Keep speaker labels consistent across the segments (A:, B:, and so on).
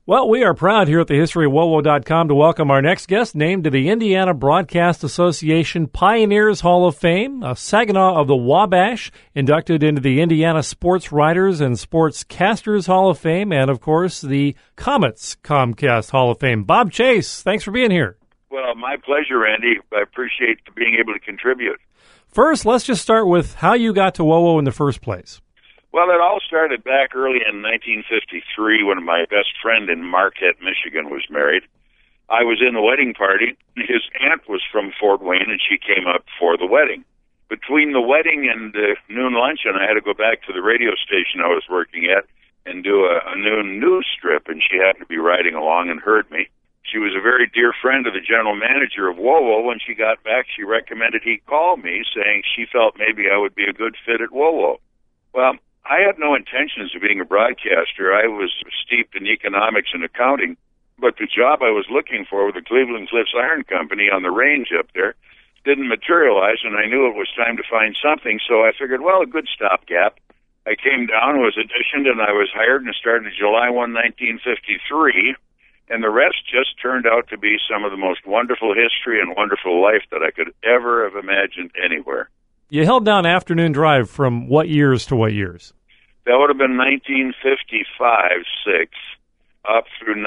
A: Well, we are proud here at the historyofwowo.com to welcome our next guest, named to the Indiana Broadcast Association Pioneers Hall of Fame, a Saginaw of the Wabash, inducted into the Indiana Sports Writers and Sportscasters Hall of Fame, and, of course, the Comets Comcast Hall of Fame. Bob Chase, thanks for being here.
B: Well, my pleasure, Andy. I appreciate being able to contribute.
A: First, let's just start with how you got to WOWO in the first place.
B: Well, it all started back early in 1953 when my best friend in Marquette, Michigan was married. I was in the wedding party. His aunt was from Fort Wayne, and she came up for the wedding. Between the wedding and noon luncheon, I had to go back to the radio station I was working at and do a noon news strip, and she happened to be riding along and heard me. She was a very dear friend of the general manager of WOWO. When she got back, she recommended he call me, saying she felt maybe I would be a good fit at WOWO. Well, I had no intentions of being a broadcaster. I was steeped in economics and accounting, but the job I was looking for with the Cleveland Cliffs Iron Company on the range up there didn't materialize, and I knew it was time to find something, so I figured, well, a good stopgap. I came down, was auditioned, and I was hired and started July 1, 1953, and the rest just turned out to be some of the most wonderful history and wonderful life that I could ever have imagined anywhere.
A: You held down Afternoon Drive from what years to what years?
B: That would have been 1955-6 up through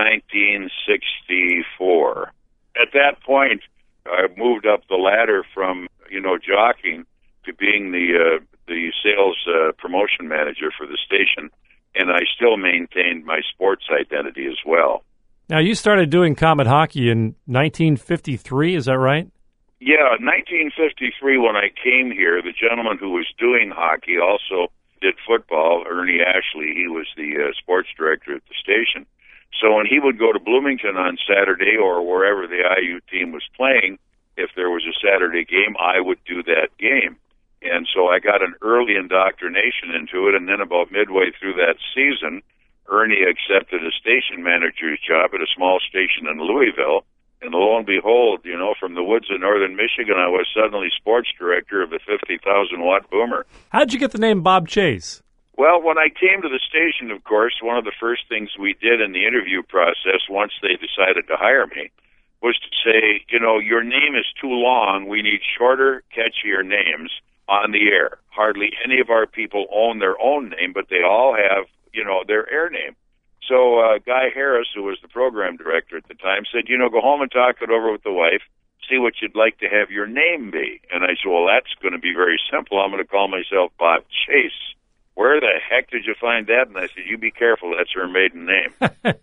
B: 1964. At that point, I moved up the ladder from, jockeying to being the sales promotion manager for the station, and I still maintained my sports identity as well.
A: Now, you started doing Comet hockey in 1953, is that right?
B: Yeah, 1953 when I came here, the gentleman who was doing hockey also did football, Ernie Ashley. He was the sports director at the station. So when he would go to Bloomington on Saturday or wherever the IU team was playing, if there was a Saturday game, I would do that game. And so I got an early indoctrination into it, and then about midway through that season, Ernie accepted a station manager's job at a small station in Louisville. And lo and behold, from the woods of northern Michigan, I was suddenly sports director of the 50,000-watt boomer.
A: How'd you get the name Bob Chase?
B: Well, when I came to the station, of course, one of the first things we did in the interview process, once they decided to hire me, was to say, your name is too long. We need shorter, catchier names on the air. Hardly any of our people own their own name, but they all have, their air name. So Guy Harris, who was the program director at the time, said, go home and talk it over with the wife, see what you'd like to have your name be. And I said, well, that's going to be very simple. I'm going to call myself Bob Chase. Where the heck did you find that? And I said, you be careful, that's her maiden name.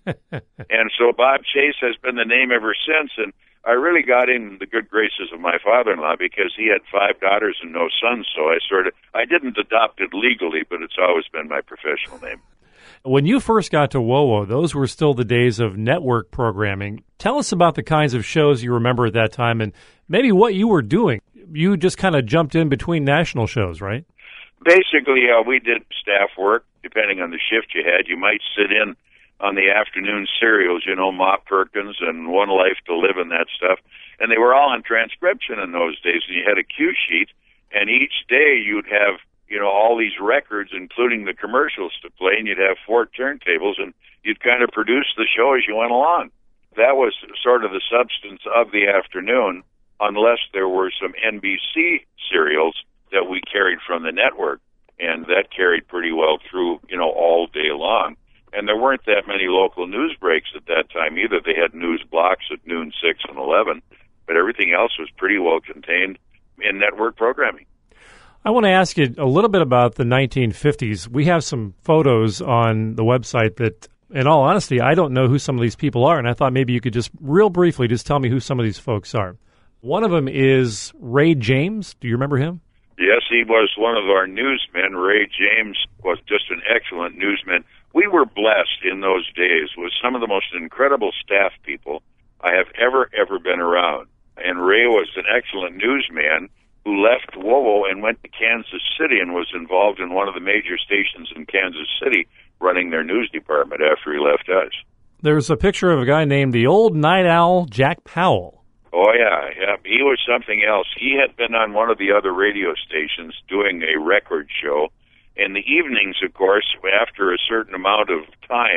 B: And so Bob Chase has been the name ever since, and I really got in the good graces of my father-in-law because he had 5 daughters and no sons, so I didn't adopt it legally, but it's always been my professional name.
A: When you first got to WOWO, those were still the days of network programming. Tell us about the kinds of shows you remember at that time and maybe what you were doing. You just kind of jumped in between national shows, right?
B: Basically, we did staff work, depending on the shift you had. You might sit in on the afternoon serials, Ma Perkins and One Life to Live and that stuff. And they were all on transcription in those days. And you had a cue sheet, and each day you'd have all these records, including the commercials to play, and you'd have 4 turntables, and you'd kind of produce the show as you went along. That was sort of the substance of the afternoon, unless there were some NBC serials that we carried from the network, and that carried pretty well through, all day long. And there weren't that many local news breaks at that time either. They had news blocks at noon, 6, and 11, but everything else was pretty well contained in network programming.
A: I want to ask you a little bit about the 1950s. We have some photos on the website that, in all honesty, I don't know who some of these people are, and I thought maybe you could just real briefly just tell me who some of these folks are. One of them is Ray James. Do you remember him?
B: Yes, he was one of our newsmen. Ray James was just an excellent newsman. We were blessed in those days with some of the most incredible staff people I have ever been around. And Ray was an excellent newsman who left WOWO and went to Kansas City and was involved in one of the major stations in Kansas City running their news department after he left us.
A: There's a picture of a guy named the Old Night Owl, Jack Powell.
B: Oh, yeah. He was something else. He had been on one of the other radio stations doing a record show. In the evenings, of course, after a certain amount of time,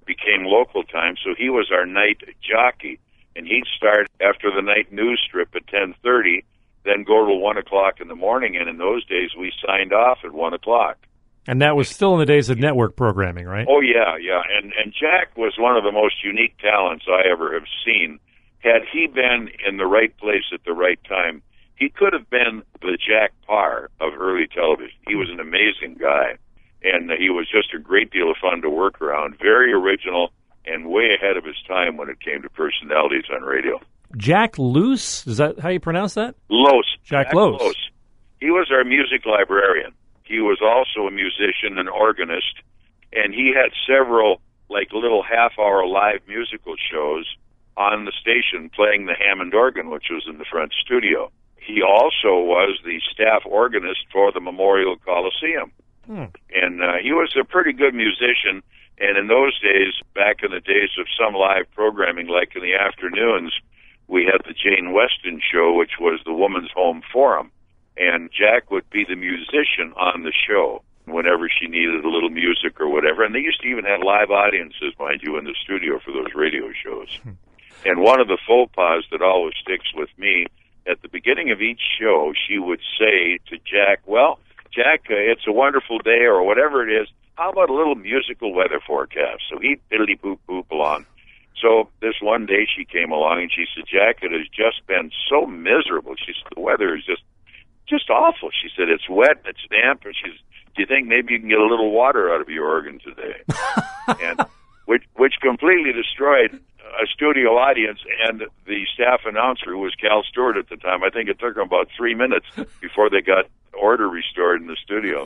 B: became local time, so he was our night jockey. And he'd start after the night news strip at 10:30, then go till 1 o'clock in the morning. And in those days, we signed off at 1 o'clock.
A: And that was still in the days of network programming, right?
B: Oh, yeah. And Jack was one of the most unique talents I ever have seen. Had he been in the right place at the right time, he could have been the Jack Paar of early television. He was an amazing guy, and he was just a great deal of fun to work around. Very original and way ahead of his time when it came to personalities on radio.
A: Jack Luce, is that how you pronounce that?
B: Lose.
A: Jack Lose.
B: He was our music librarian. He was also a musician, an organist, and he had several little half-hour live musical shows on the station playing the Hammond organ, which was in the front studio. He also was the staff organist for the Memorial Coliseum. And he was a pretty good musician. And in those days, back in the days of some live programming, like in the afternoons, we had the Jane Weston show, which was the Woman's Home Forum. And Jack would be the musician on the show whenever she needed a little music or whatever. And they used to even have live audiences, mind you, in the studio for those radio shows. And one of the faux pas that always sticks with me, at the beginning of each show, she would say to Jack, well, Jack, it's a wonderful day, or whatever it is. How about a little musical weather forecast? So he'd diddly-boop-boop along. So this one day she came along and she said, Jack, it has just been so miserable. She said, the weather is just awful. She said, it's wet, it's damp, and she said, do you think maybe you can get a little water out of your organ today? And which completely destroyed a studio audience and the staff announcer, who was Cal Stewart at the time. I think it took them about 3 minutes before they got order restored in the studio.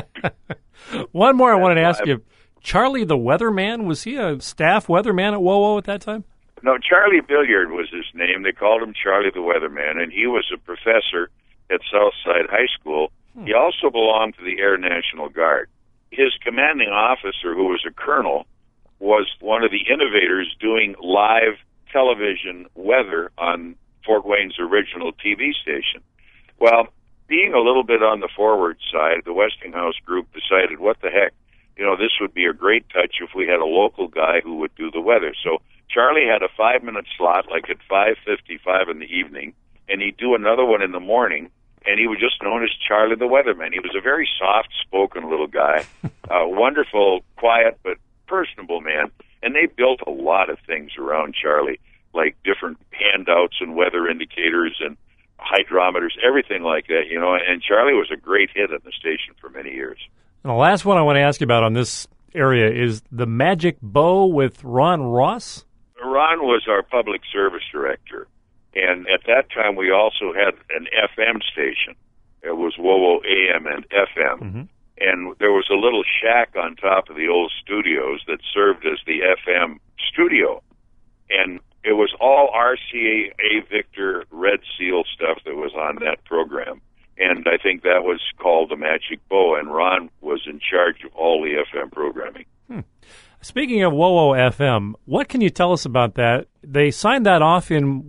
A: One more I wanted to ask you. Charlie the Weatherman, was he a staff weatherman at WOWO at that time?
B: No, Charlie Billiard was his name. They called him Charlie the Weatherman, and he was a professor at Southside High School. He also belonged to the Air National Guard. His commanding officer, who was a colonel, was one of the innovators doing live television weather on Fort Wayne's original TV station. Well, being a little bit on the forward side, the Westinghouse group decided, what the heck, this would be a great touch if we had a local guy who would do the weather. So Charlie had a 5-minute slot, like at 5:55 in the evening, and he'd do another one in the morning, and he was just known as Charlie the Weatherman. He was a very soft-spoken little guy, wonderful, quiet, but personable man. And they built a lot of things around Charlie, like different handouts and weather indicators and hydrometers, everything like that, and Charlie was a great hit at the station for many years.
A: And the last one I want to ask you about on this area is the Magic Bow with Ron Ross?
B: Ron was our public service director, and at that time we also had an FM station. It was WOWO AM and FM, and there was a little shack on top of the old studios that served as the FM studio, and it was all RCA Victor Red Seal stuff that was on that program. And I think that was called the Magic Bow, and Ron was in charge of all the FM programming.
A: Speaking of WOWO FM, what can you tell us about that? They signed that off in,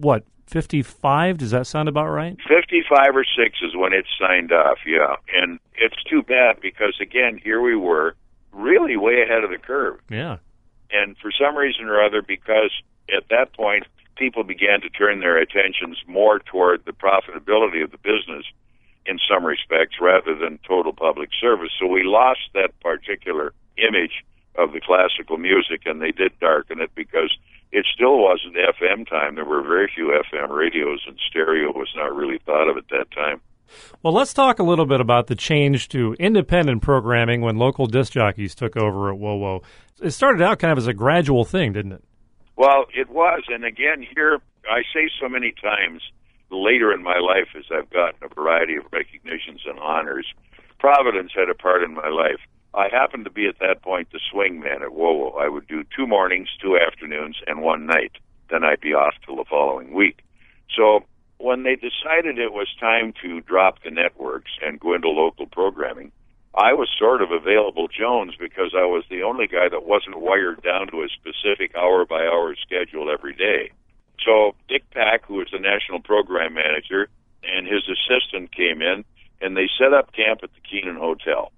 A: 55? Does that sound about right?
B: 55 or 6 is when it signed off, yeah. And it's too bad because, again, here we were really way ahead of the curve.
A: Yeah.
B: And for some reason or other, because at that point people began to turn their attentions more toward the profitability of the business in some respects rather than total public service. So we lost that particular image of the classical music, and they did darken it because it still wasn't FM time. There were very few FM radios, and stereo was not really thought of at that time.
A: Well, let's talk a little bit about the change to independent programming when local disc jockeys took over at WOWO. It started out kind of as a gradual thing, didn't it?
B: Well, it was, and again, here, I say so many times, later in my life as I've gotten a variety of recognitions and honors, Providence had a part in my life. I happened to be at that point the swing man at WOWO. I would do 2 mornings, 2 afternoons, and 1 night. Then I'd be off till the following week. So when they decided it was time to drop the networks and go into local programming, I was sort of available Jones because I was the only guy that wasn't wired down to a specific hour-by-hour schedule every day. So Dick Pack, who was the national program manager, and his assistant came in, and they set up camp at the Keenan Hotel.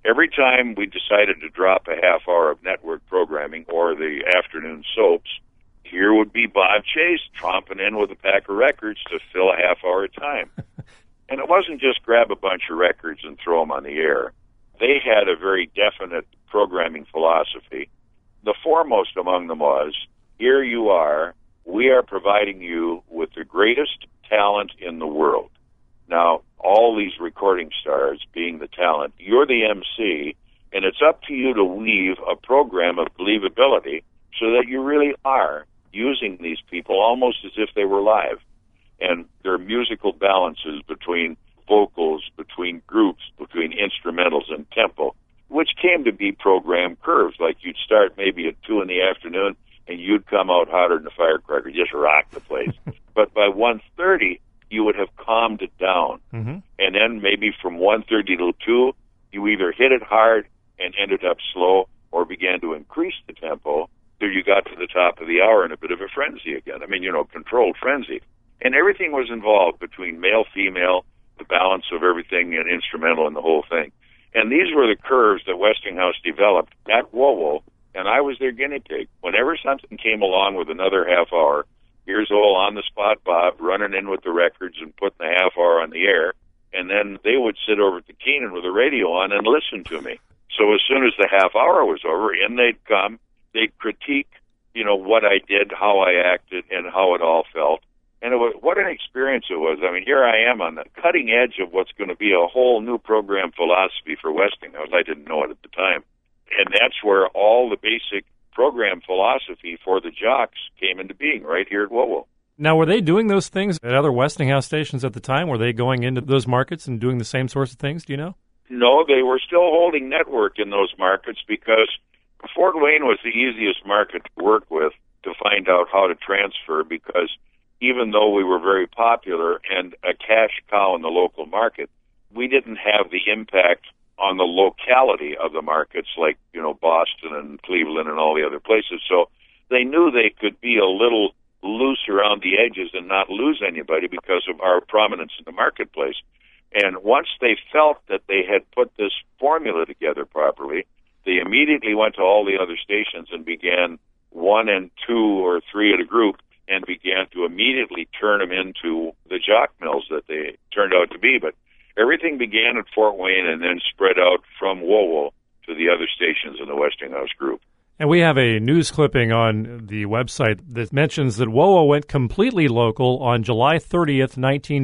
B: every time we decided to drop a half hour of network programming or the afternoon soaps, here would be Bob Chase tromping in with a pack of records to fill a half hour time. And it wasn't just grab a bunch of records and throw them on the air. They had a very definite programming philosophy. The foremost among them was, here you are, we are providing you with the greatest talent in the world. Now, all these recording stars being the talent, you're the MC, and it's up to you to weave a program of believability so that you really are using these people almost as if they were live. And their musical balances between vocals, between groups, between instrumentals and tempo, which came to be program curves. Like you'd start maybe at 2 in the afternoon and you'd come out hotter than a firecracker, just rock the place. But by 1:30, you would have calmed it down. Mm-hmm. And then maybe from 1:30 till 2, you either hit it hard and ended up slow or began to increase the tempo till you got to the top of the hour in a bit of a frenzy again. I mean, controlled frenzy. And everything was involved between male, female, the balance of everything and instrumental and the whole thing. And these were the curves that Westinghouse developed at WOWO, and I was their guinea pig. Whenever something came along with another half hour, here's old on-the-spot Bob running in with the records and putting the half hour on the air, and then they would sit over at the Keenan with the radio on and listen to me. So as soon as the half hour was over, in they'd come, they'd critique, what I did, how I acted, and how it all felt. And what an experience it was. I mean, here I am on the cutting edge of what's going to be a whole new program philosophy for Westinghouse. I didn't know it at the time. And that's where all the basic program philosophy for the jocks came into being, right here at WOWO.
A: Now, were they doing those things at other Westinghouse stations at the time? Were they going into those markets and doing the same sorts of things? Do you know?
B: No, they were still holding network in those markets because Fort Wayne was the easiest market to work with to find out how to transfer, because even though we were very popular and a cash cow in the local market, we didn't have the impact on the locality of the markets like, Boston and Cleveland and all the other places. So they knew they could be a little loose around the edges and not lose anybody because of our prominence in the marketplace. And once they felt that they had put this formula together properly, they immediately went to all the other stations and began 1 and 2 or 3 at a group and began to immediately turn them into the jock mills that they turned out to be. But everything began at Fort Wayne and then spread out from WOWO to the other stations in the Westinghouse group.
A: And we have a news clipping on the website that mentions that WOWO went completely local on July 30th,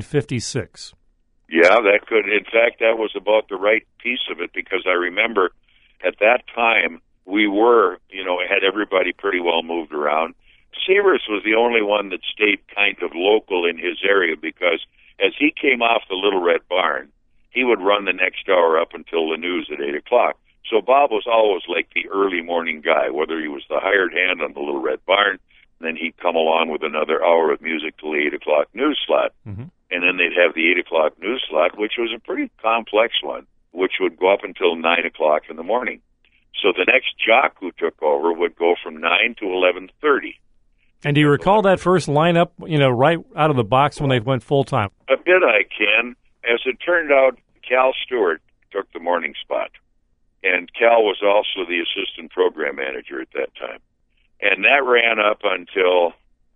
A: 1956.
B: Yeah, that could. In fact, that was about the right piece of it, because I remember at that time we were, had everybody pretty well moved around. Sears was the only one that stayed kind of local in his area, because as he came off the Little Red Barn, he would run the next hour up until the news at 8 o'clock. So Bob was always like the early morning guy, whether he was the hired hand on the Little Red Barn, and then he'd come along with another hour of music till the 8 o'clock news slot. Mm-hmm. And then they'd have the 8 o'clock news slot, which was a pretty complex one, which would go up until 9 o'clock in the morning. So the next jock who took over would go from 9 to 11:30.
A: And do you recall that first lineup, right out of the box when they went full-time?
B: A bit I can. As it turned out, Cal Stewart took the morning spot. And Cal was also the assistant program manager at that time. And that ran up until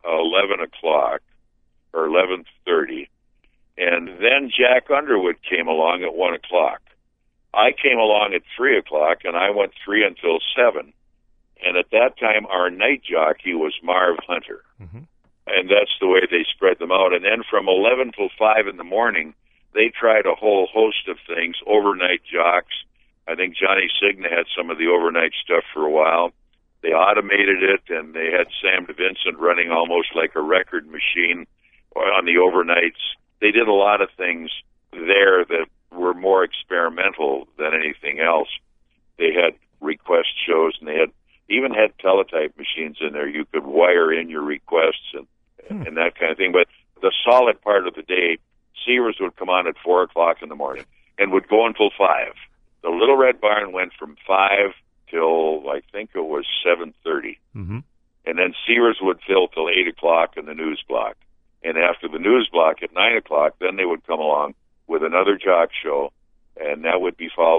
B: 11 o'clock or 11:30. And then Jack Underwood came along at 1 o'clock. I came along at 3 o'clock, and I went 3 until 7. And at that time, our night jockey was Marv Hunter. Mm-hmm. And that's the way they spread them out. And then from 11 till 5 in the morning, they tried a whole host of things, overnight jocks. I think Johnny Cigna had some of the overnight stuff for a while. They automated it, and they had Sam DeVincent running almost like a record machine on the overnights. They did a lot of things there that were more experimental than anything else. They had request shows, and they even had teletype machines in there. You could wire in your requests and that kind of thing. But the solid part of the day, Sears would come on at 4 o'clock in the morning and would go until 5. The Little Red Barn went from 5 till, I think it was 7:30. Mm-hmm. And then Sears would fill till 8 o'clock in the news block. And after the news block at 9 o'clock, then they would come along with another jock show, and that would be followed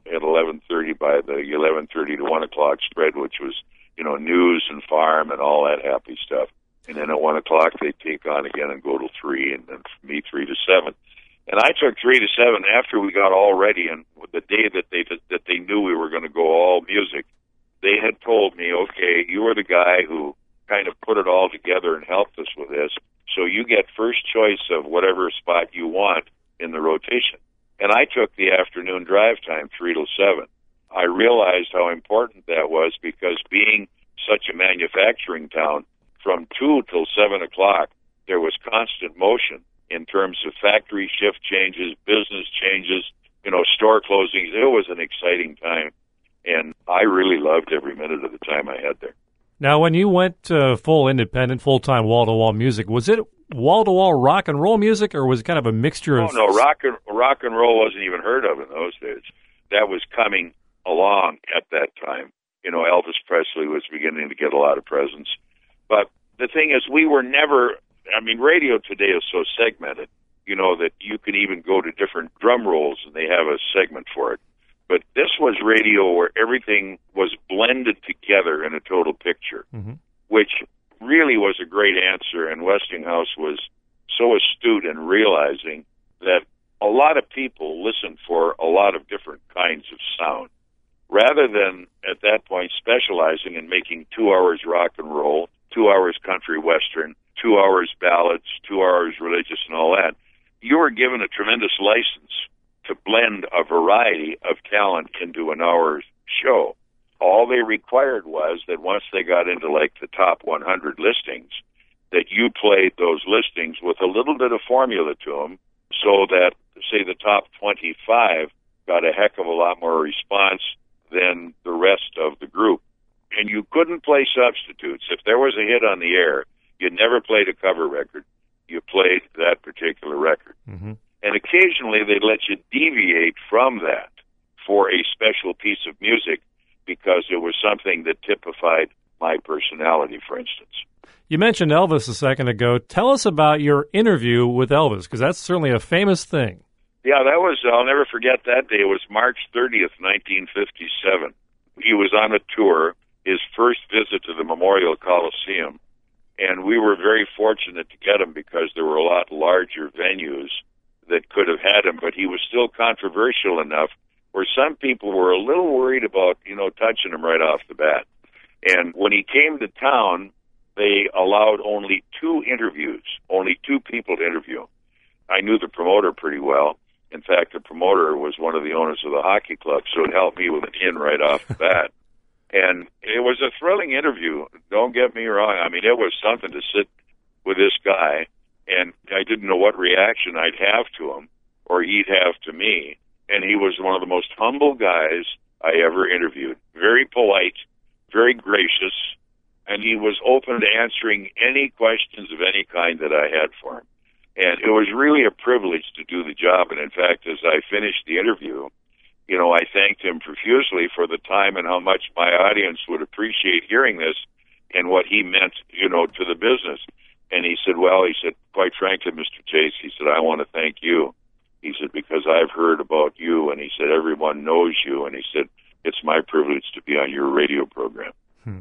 B: at 11:30 by the 11:30 to 1 o'clock spread, which was, news and farm and all that happy stuff. And then at 1 o'clock, they'd take on again and go till 3, and then for me, 3 to 7. And I took 3 to 7 after we got all ready, and the day that they knew we were going to go all music, they had told me, okay, you were the guy who kind of put it all together and helped us with this, so you get first choice of whatever spot you want in the rotation. And I took the afternoon drive time, 3 till 7. I realized how important that was because being such a manufacturing town, from 2 till 7 o'clock, there was constant motion in terms of factory shift changes, business changes, store closings. It was an exciting time, and I really loved every minute of the time I had there.
A: Now, when you went full independent, full-time wall-to-wall music, was it wall-to-wall rock and roll music, or was it kind of a mixture of...
B: No, rock and roll wasn't even heard of in those days. That was coming along at that time. Elvis Presley was beginning to get a lot of presence. But the thing is, we were never... radio today is so segmented, that you can even go to different drum rolls and they have a segment for it. But this was radio where everything was blended together in a total picture, which really was a great answer. And Westinghouse was so astute in realizing that a lot of people listen for a lot of different kinds of sound. Rather than, at that point, specializing in making 2 hours rock and roll, 2 hours country western, 2 hours ballads, 2 hours religious and all that, you were given a tremendous license to blend a variety of talent into an hour's show. All they required was that once they got into like the top 100 listings, that you played those listings with a little bit of formula to them so that, say, the top 25 got a heck of a lot more response than the rest of the group. And you couldn't play substitutes. If there was a hit on the air, you never played a cover record. You played that particular record. And occasionally they'd let you deviate from that for a special piece of music because it was something that typified my personality, for instance.
A: You mentioned Elvis a second ago. Tell us about your interview with Elvis, because that's certainly a famous thing.
B: Yeah, I'll never forget that day. It was March 30th, 1957. He was on a tour, his first visit to the Memorial Coliseum, and we were very fortunate to get him because there were a lot larger venues that could have had him, but he was still controversial enough where some people were a little worried about, touching him right off the bat. And when he came to town, they allowed only 2 interviews, only 2 people to interview him. I knew the promoter pretty well. In fact, the promoter was one of the owners of the hockey club, so it helped me with an in right off the bat. And it was a thrilling interview. Don't get me wrong. It was something to sit with this guy, and I didn't know what reaction I'd have to him or he'd have to me. And he was one of the most humble guys I ever interviewed. Very polite, very gracious, and he was open to answering any questions of any kind that I had for him. And it was really a privilege to do the job. And in fact, as I finished the interview, I thanked him profusely for the time and how much my audience would appreciate hearing this and what he meant, to the business. And he said, quite frankly, Mr. Chase, he said, I want to thank you. He said, because I've heard about you, and he said, everyone knows you, and he said, it's my privilege to be on your radio program.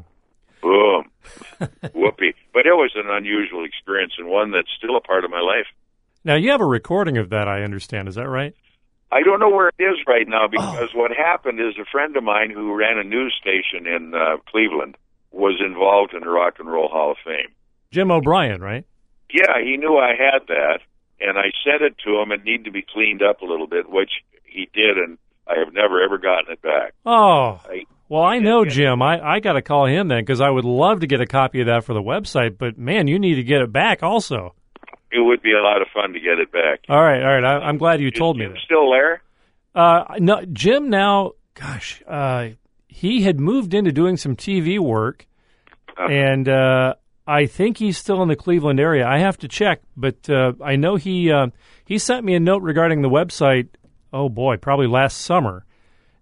B: Boom. Whoopee. But it was an unusual experience and one that's still a part of my life.
A: Now, you have a recording of that, I understand. Is that right?
B: I don't know where it is right now because what happened is a friend of mine who ran a news station in Cleveland was involved in the Rock and Roll Hall of Fame.
A: Jim O'Brien, right?
B: Yeah, he knew I had that, and I sent it to him. It needed to be cleaned up a little bit, which he did, and I have never, ever gotten it back.
A: Oh, well, I know Jim. I got to call him then because I would love to get a copy of that for the website, but, man, you need to get it back also.
B: It would be a lot of fun to get it back.
A: All right. I'm glad you told me that.
B: Still there?
A: No, Jim now, gosh, he had moved into doing some TV work, and I think he's still in the Cleveland area. I have to check, but I know he sent me a note regarding the website, oh boy, probably last summer.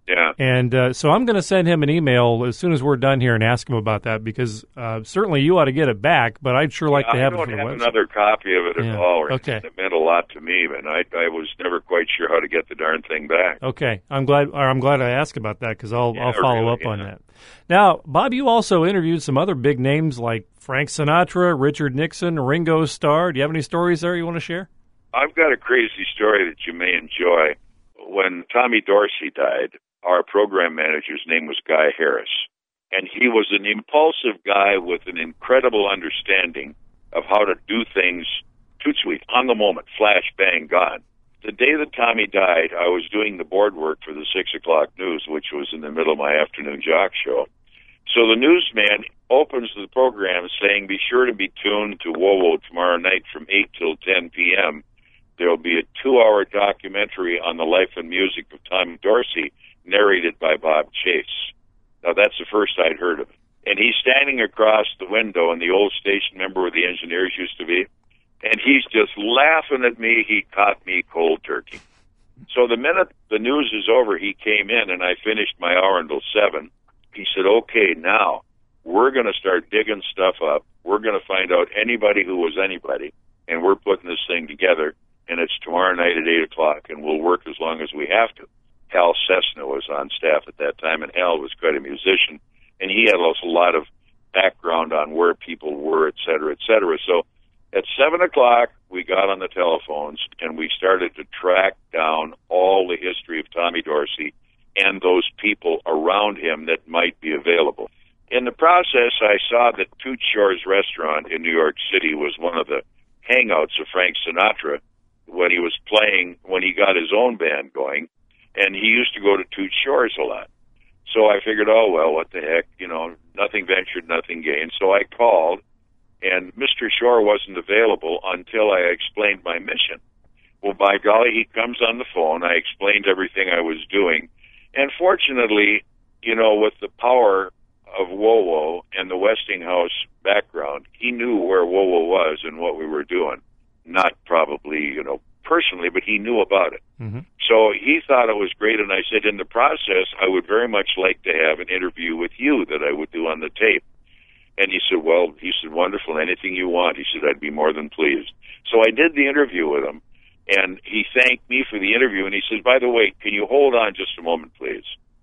B: Yeah.
A: And so I'm going to send him an email as soon as we're done here and ask him about that, because certainly you ought to get it back, but I'd sure like to have it for the website.
B: I don't have another copy of it at all.
A: Okay.
B: It meant a lot to me, and I was never quite sure how to get the darn thing back.
A: Okay. I'm glad I asked about that, because I'll follow up on that. Now, Bob, you also interviewed some other big names like Frank Sinatra, Richard Nixon, Ringo Starr. Do you have any stories there you want to share?
B: I've got a crazy story that you may enjoy. When Tommy Dorsey died, our program manager's name was Guy Harris, and he was an impulsive guy with an incredible understanding of how to do things too sweet, on the moment, flash, bang, gone. The day that Tommy died, I was doing the board work for the 6 o'clock news, which was in the middle of my afternoon jock show. So the newsman opens the program saying, be sure to be tuned to WoWo tomorrow night from 8 till 10 p.m. There will be a 2-hour documentary on the life and music of Tommy Dorsey, narrated by Bob Chase. Now, that's the first I'd heard of it. And he's standing across the window in the old station, remember where the engineers used to be? And he's just laughing at me. He caught me cold turkey. So the minute the news is over, he came in, and I finished my hour until 7. He said, okay, now we're going to start digging stuff up. We're going to find out anybody who was anybody, and we're putting this thing together, and it's tomorrow night at 8 o'clock, and we'll work as long as we have to. Hal Cessna was on staff at that time, and Hal was quite a musician, and he had also a lot of background on where people were, et cetera, et cetera. So at 7 o'clock, we got on the telephones, and we started to track down all the history of Tommy Dorsey and those people around him that might be available. In the process, I saw that Toots Shor's restaurant in New York City was one of the hangouts of Frank Sinatra when he was playing, when he got his own band going. And he used to go to Toots Shor's a lot. So I figured, oh, well, what the heck, nothing ventured, nothing gained. So I called, and Mr. Shore wasn't available until I explained my mission. Well, by golly, he comes on the phone. I explained everything I was doing. And fortunately, with the power of WoWo and the Westinghouse background, he knew where WoWo was and what we were doing. Not probably, personally, but he knew about it. Mm-hmm. So he thought it was great, and I said, in the process, I would very much like to have an interview with you that I would do on the tape. And he said, wonderful, anything you want. He said, I'd be more than pleased. So I did the interview with him, and he thanked me for the interview, and he says, by the way, can you hold on just a moment, please?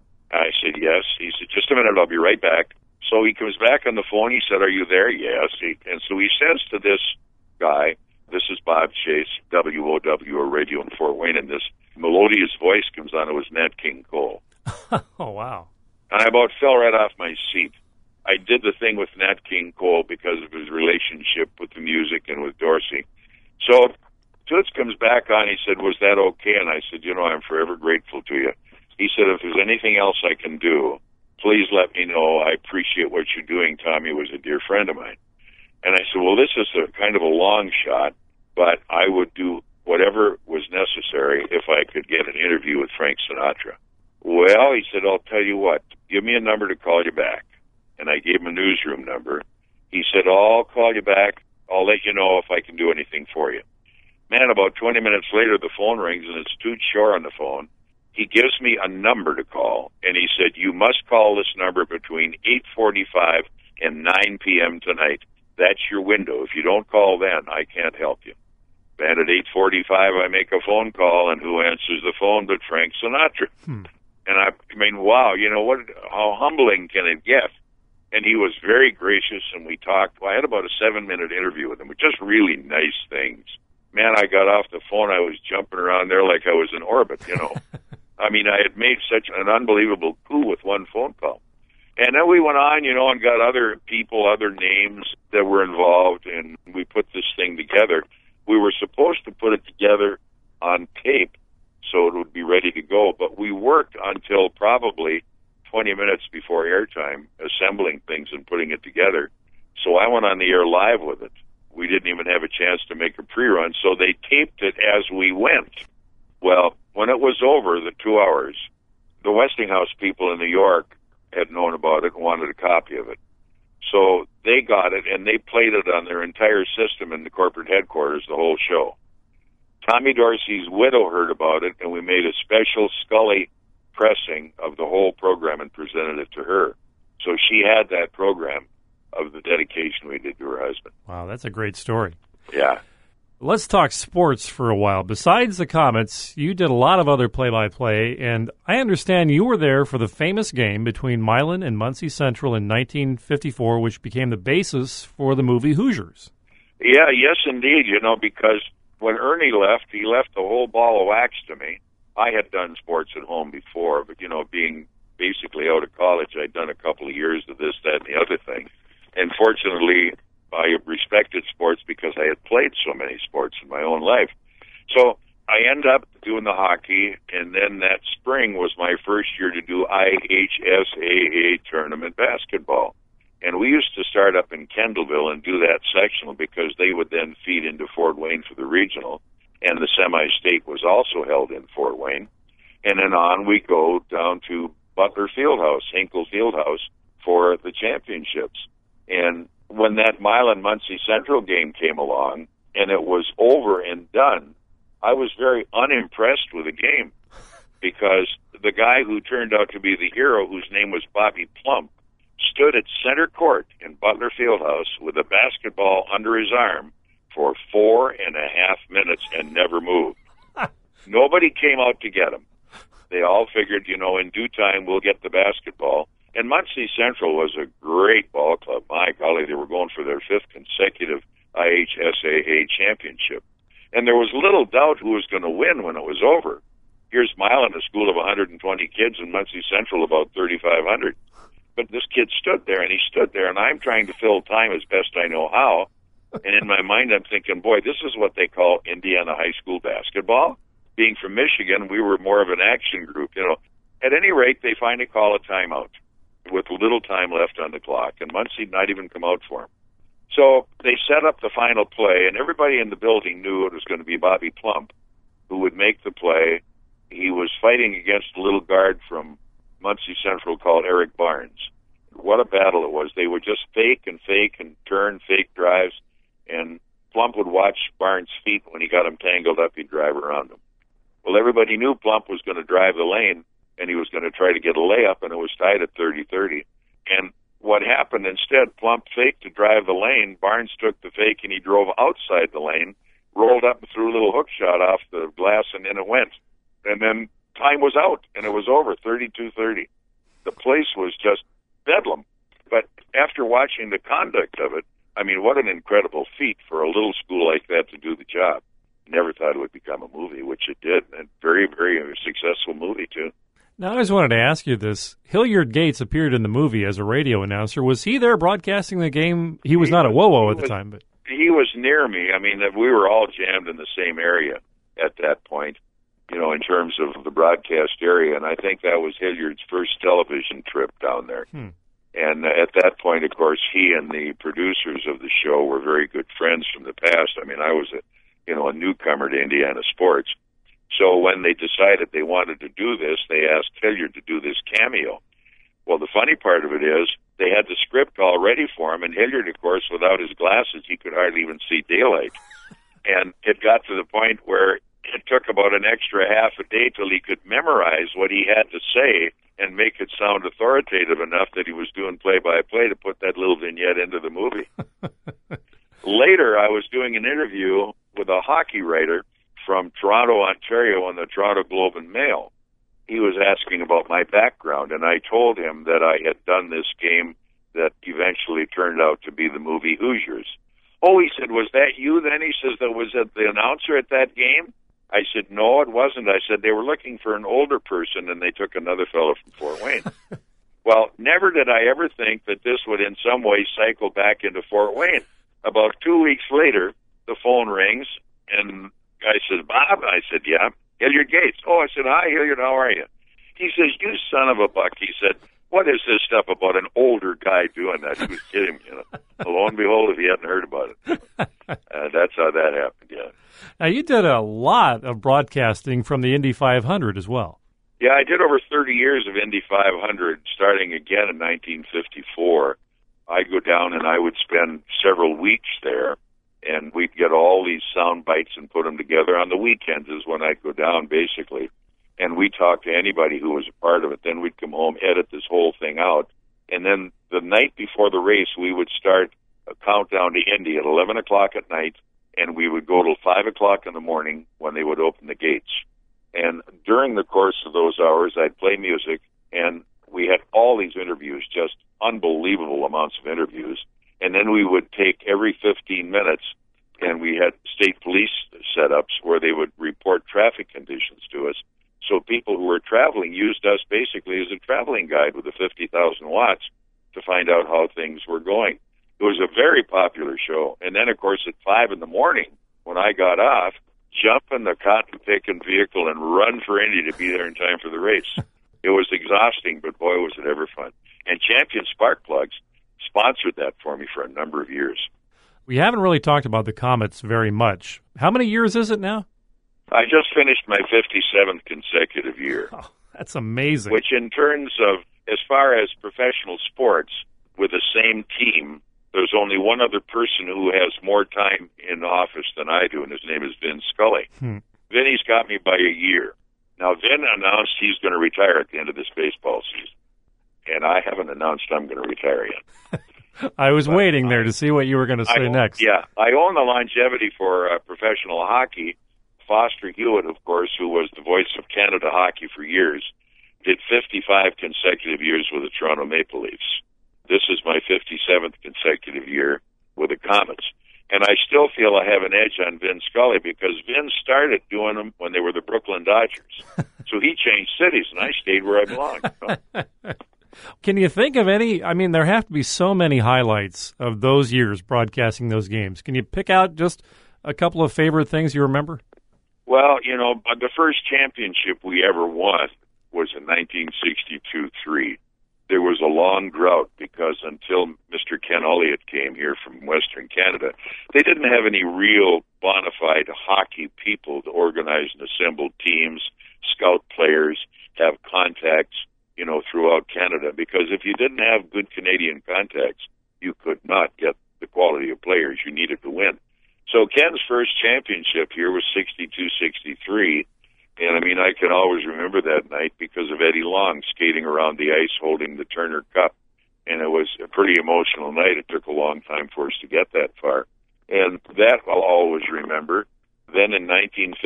B: I said, yes. He said, just a minute, I'll be right back. So he comes back on the phone. He said, are you there? Yes. And so he says to this guy, this is Bob Chase, WOW, a radio in Fort Wayne, and this melodious voice comes on. It was Nat King Cole.
A: Oh, wow.
B: And I about fell right off my seat. I did the thing with Nat King Cole because of his relationship with the music and with Dorsey. So Toots comes back on. He said, was that okay? And I said, I'm forever grateful to you. He said, if there's anything else I can do, please let me know. I appreciate what you're doing. Tommy was a dear friend of mine. And I said, well, this is a kind of a long shot, but I would do whatever was necessary if I could get an interview with Frank Sinatra. Well, he said, I'll tell you what, give me a number to call you back. And I gave him a newsroom number. He said, I'll call you back. I'll let you know if I can do anything for you. Man, about 20 minutes later, the phone rings, and it's Toots Shor on the phone. He gives me a number to call, and he said, you must call this number between 8:45 and 9 p.m. tonight. That's your window. If you don't call then, I can't help you. And at 8:45, I make a phone call, and who answers the phone but Frank Sinatra? And I mean, wow, how humbling can it get? And he was very gracious, and we talked. Well, I had about a 7-minute interview with him, with just really nice things. Man, I got off the phone. I was jumping around there like I was in orbit, I mean, I had made such an unbelievable coup with one phone call. And then we went on, and got other people, other names that were involved, and we put this thing together. We were supposed to put it together on tape so it would be ready to go, but we worked until probably 20 minutes before airtime, assembling things and putting it together. So I went on the air live with it. We didn't even have a chance to make a pre-run, so they taped it as we went. Well, when it was over, the 2 hours, the Westinghouse people in New York had known about it and wanted a copy of it. So they got it, and they played it on their entire system in the corporate headquarters, the whole show. Tommy Dorsey's widow heard about it, and we made a special Scully pressing of the whole program and presented it to her. So she had that program of the dedication we did to her husband.
A: Wow, that's a great story.
B: Yeah.
A: Let's talk sports for a while. Besides the Comets, you did a lot of other play-by-play, and I understand you were there for the famous game between Milan and Muncie Central in 1954, which became the basis for the movie Hoosiers.
B: Yeah, yes, indeed. Because when Ernie left, he left the whole ball of wax to me. I had done sports at home before, but, being basically out of college, I'd done a couple of years of this, that, and the other thing. And fortunately, I respected sports because I had played so many sports in my own life. So I ended up doing the hockey, and then that spring was my first year to do IHSAA tournament basketball. And we used to start up in Kendallville and do that sectional because they would then feed into Fort Wayne for the regional, and the semi-state was also held in Fort Wayne. And then on we go down to Butler Fieldhouse, Hinkle Fieldhouse, for the championships. And when that Milan-Muncie Central game came along and it was over and done, I was very unimpressed with the game because the guy who turned out to be the hero, whose name was Bobby Plump, stood at center court in Butler Fieldhouse with a basketball under his arm for 4.5 minutes and never moved. Nobody came out to get him. They all figured, in due time we'll get the basketball. And Muncie Central was a great ball club. My golly, they were going for their 5th consecutive IHSAA championship. And there was little doubt who was going to win when it was over. Here's Milan, a school of 120 kids, and Muncie Central about 3,500. But this kid stood there, and he stood there, and I'm trying to fill time as best I know how. And in my mind, I'm thinking, boy, this is what they call Indiana high school basketball. Being from Michigan, we were more of an action group. At any rate, they finally call a timeout with little time left on the clock, and Muncie not even come out for him. So they set up the final play, and everybody in the building knew it was going to be Bobby Plump who would make the play. He was fighting against a little guard from Muncie Central called Eric Barnes. What a battle it was. They would just fake and turn, fake drives, and Plump would watch Barnes' feet. When he got him tangled up, he'd drive around him. Well, everybody knew Plump was going to drive the lane, and he was going to try to get a layup, and it was tied at 30-30. And what happened instead, Plump faked to drive the lane. Barnes took the fake, and he drove outside the lane, rolled up and threw a little hook shot off the glass, and in it went. And then time was out, and it was over, 32-30. The place was just bedlam. But after watching the conduct of it, what an incredible feat for a little school like that to do the job. Never thought it would become a movie, which it did. And very, very successful movie, too.
A: Now, I just wanted to ask you this. Hilliard Gates appeared in the movie as a radio announcer. Was he there broadcasting the game? He was not at WOWO at the time. But
B: he was near me. We were all jammed in the same area at that point, in terms of the broadcast area. And I think that was Hilliard's first television trip down there. And at that point, of course, he and the producers of the show were very good friends from the past. I was a newcomer to Indiana sports. So when they decided they wanted to do this, they asked Hilliard to do this cameo. Well, the funny part of it is they had the script all ready for him, and Hilliard, of course, without his glasses, he could hardly even see daylight. And it got to the point where it took about an extra half a day till he could memorize what he had to say and make it sound authoritative enough that he was doing play-by-play to put that little vignette into the movie. Later, I was doing an interview with a hockey writer from Toronto, Ontario, on the Toronto Globe and Mail. He was asking about my background, and I told him that I had done this game that eventually turned out to be the movie Hoosiers. Oh, he said, was that you then? He says, that was the announcer at that game? I said, no, it wasn't. I said, they were looking for an older person, and they took another fellow from Fort Wayne. Well, never did I ever think that this would in some way cycle back into Fort Wayne. About 2 weeks later, the phone rings, and I said, Bob? I said, yeah. Hilliard Gates. Oh, I said, hi, Hilliard, how are you? He says, you son of a buck. He said, what is this stuff about an older guy doing that? He was kidding me. Lo and behold, if he hadn't heard about it. That's how that happened, yeah.
A: Now, you did a lot of broadcasting from the Indy 500 as well.
B: Yeah, I did over 30 years of Indy 500, starting again in 1954. I'd go down and I would spend several weeks there, and we'd get all these sound bites and put them together. On the weekends is when I'd go down, basically. and we talked to anybody who was a part of it. Then we'd come home, edit this whole thing out, and then the night before the race, we would start a countdown to Indy at 11 o'clock at night, and we would go till 5 o'clock in the morning when they would open the gates. And during the course of those hours, I'd play music, and we had all these interviews, just unbelievable amounts of interviews. And then we would take every 15 minutes, and we had state police setups where they would report traffic conditions to us. So people who were traveling used us basically as a traveling guide with the 50,000 watts to find out how things were going. It was a very popular show. And then, of course, at 5 in the morning, when I got off, jump in the cotton-picking vehicle and run for Indy to be there in time for the race. It was exhausting, but boy, was it ever fun. And Champion Spark Plugs sponsored that for me for a number of years.
A: We haven't really talked about the Comets very much. How many years is it now?
B: I just finished my 57th consecutive year.
A: Oh, that's amazing.
B: Which in terms of, as far as professional sports, with the same team, there's only one other person who has more time in office than I do, and his name is Vin Scully. Vinny's got me by a year. Now, Vin announced he's going to retire at the end of this baseball season, and I haven't announced I'm going to retire yet.
A: I was waiting there to see what you were going to say next.
B: Yeah, I own the longevity for professional hockey. Foster Hewitt, of course, who was the voice of Canada hockey for years, did 55 consecutive years with the Toronto Maple Leafs. This is my 57th consecutive year with the Comets. And I still feel I have an edge on Vin Scully because Vin started doing them when they were the Brooklyn Dodgers. So he changed cities, and I stayed where I belonged.
A: Can you think of any? I mean, there have to be so many highlights of those years broadcasting those games. Can you pick out just a couple of favorite things you remember?
B: Well, you know, the first championship we ever won was in 1962-3. There was a long drought because until Mr. Ken Elliott came here from Western Canada, they didn't have any real bona fide hockey people to organize and assemble teams, scout players, have contacts, you know, throughout Canada. Because if you didn't have good Canadian contacts, you could not get the quality of players you needed to win. So Ken's first championship here was 62-63. And, I mean, I can always remember that night because of Eddie Long skating around the ice holding the Turner Cup. And it was a pretty emotional night. It took a long time for us to get that far. And that I'll always remember. Then in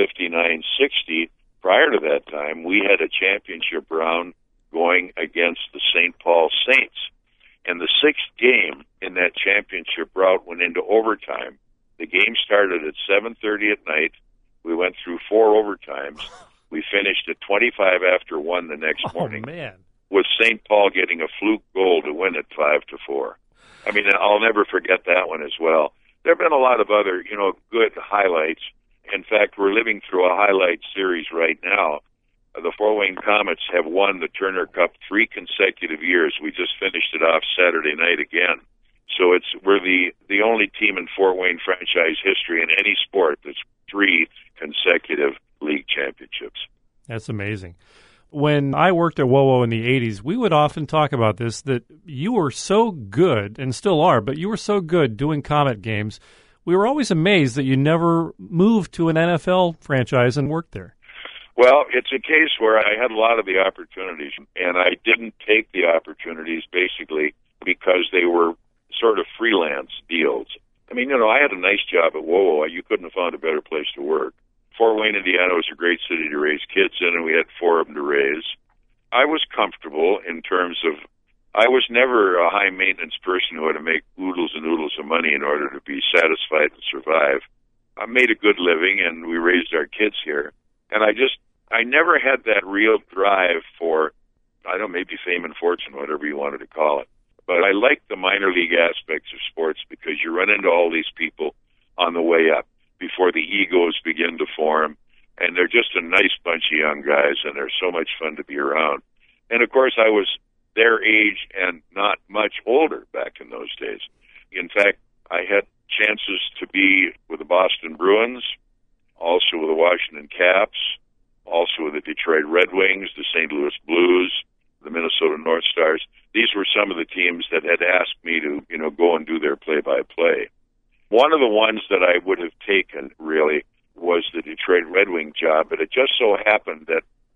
B: 1959-60, prior to that time, we had a championship round going against the St. Paul Saints. And the sixth game in that championship route went into overtime. The game started at 7:30 at night. We went through 4 overtimes. We finished at 25 after 1 the next morning.
A: Man.
B: With St. Paul getting a fluke goal to win it 5-4. I mean, I'll never forget that one as well. There have been a lot of other, you know, good highlights. In fact, we're living through a highlight series right now. The Fort Wayne Comets have won the Turner Cup 3 consecutive years. We just finished it off Saturday night again. So we're the only team in Fort Wayne franchise history in any sport that's 3 consecutive league championships.
A: That's amazing. When I worked at WOWO in the 80s, we would often talk about this, that you were so good, and still are, but you were so good doing Comet games. We were always amazed that you never moved to an NFL franchise and worked there.
B: Well, it's a case where I had a lot of the opportunities, and I didn't take the opportunities basically because they were sort of freelance deals. I mean, you know, I had a nice job at WOWO. You couldn't have found a better place to work. Fort Wayne, Indiana was a great city to raise kids in, and we had 4 of them to raise. I was comfortable in terms of, I was never a high-maintenance person who had to make oodles and oodles of money in order to be satisfied and survive. I made a good living, and we raised our kids here. And I never had that real drive for, I don't know, maybe fame and fortune, whatever you wanted to call it. But I like the minor league aspects of sports because you run into all these people on the way up before the egos begin to form. And they're just a nice bunch of young guys, and they're so much fun to be around. And, of course, I was their age and not much older back in those days. In fact, I had chances to be with the Boston Bruins, also with the Washington Caps, also with the Detroit Red Wings, the St. Louis Blues, the Minnesota North Stars. These were some of the teams that had asked me to, you know, go and do their play-by-play. One of the ones that I would have taken, really, was the Detroit Red Wing job, but it just so happened that